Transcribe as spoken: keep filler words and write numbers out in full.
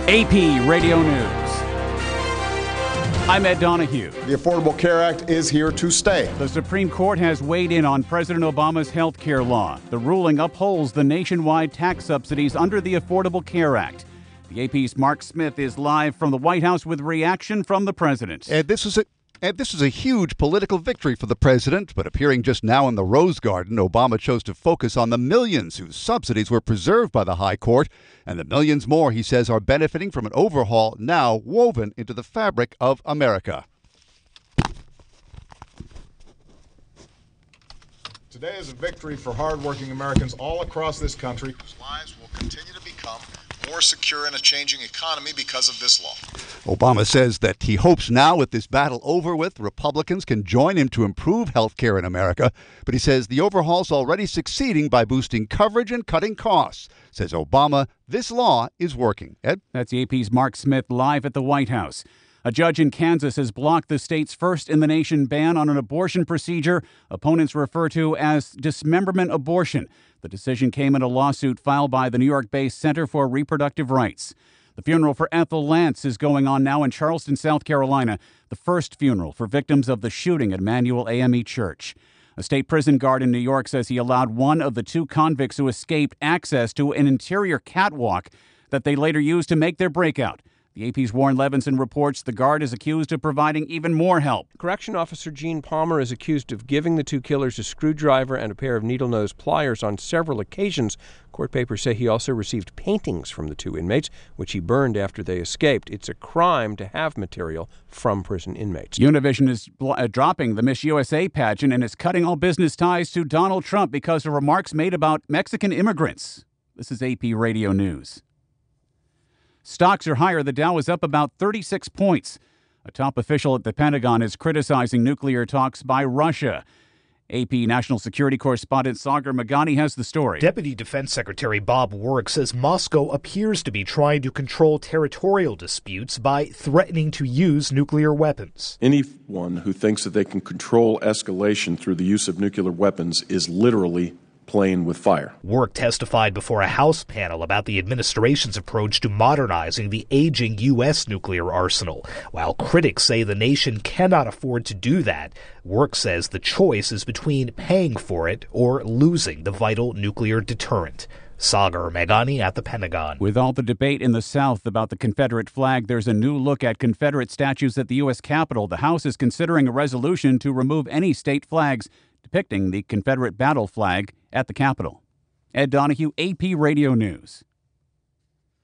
A P Radio News. I'm Ed Donahue. The Affordable Care Act is here to stay. The Supreme Court has weighed in on President Obama's health care law. The ruling upholds the nationwide tax subsidies under the Affordable Care Act. The A P's Mark Smith is live from the White House with reaction from the president. And this is a And this is a huge political victory for the president, but appearing just now in the Rose Garden, Obama chose to focus on the millions whose subsidies were preserved by the high court, and the millions more, he says, are benefiting from an overhaul now woven into the fabric of America. Today is a victory for hardworking Americans all across this country whose lives will continue to become more secure in a changing economy because of this law. Obama says that he hopes now, with this battle over with, Republicans can join him to improve health care in America. But he says the overhaul's already succeeding by boosting coverage and cutting costs. Says Obama, this law is working. Ed? That's the A P's Mark Smith live at the White House. A judge in Kansas has blocked the state's first-in-the-nation ban on an abortion procedure opponents refer to as dismemberment abortion. The decision came in a lawsuit filed by the New York-based Center for Reproductive Rights. The funeral for Ethel Lance is going on now in Charleston, South Carolina, the first funeral for victims of the shooting at Emmanuel A M E Church. A state prison guard in New York says he allowed one of the two convicts who escaped access to an interior catwalk that they later used to make their breakout. The A P's Warren Levinson reports the guard is accused of providing even more help. Correction Officer Gene Palmer is accused of giving the two killers a screwdriver and a pair of needle-nose pliers on several occasions. Court papers say he also received paintings from the two inmates, which he burned after they escaped. It's a crime to have material from prison inmates. Univision is bl- uh, dropping the Miss U S A pageant and is cutting all business ties to Donald Trump because of remarks made about Mexican immigrants. This is A P Radio News. Stocks are higher. The Dow is up about thirty-six points. A top official at the Pentagon is criticizing nuclear talks by Russia. A P National Security Correspondent Sagar Meghani has the story. Deputy Defense Secretary Bob Work says Moscow appears to be trying to control territorial disputes by threatening to use nuclear weapons. Anyone who thinks that they can control escalation through the use of nuclear weapons is literally playing with fire. Work testified before a House panel about the administration's approach to modernizing the aging U S nuclear arsenal. While critics say the nation cannot afford to do that, Work says the choice is between paying for it or losing the vital nuclear deterrent. Sagar Meghani at the Pentagon. With all the debate in the South about the Confederate flag, there's a new look at Confederate statues at the U S Capitol. The House is considering a resolution to remove any state flags depicting the Confederate battle flag at the Capitol. Ed Donahue, A P Radio News.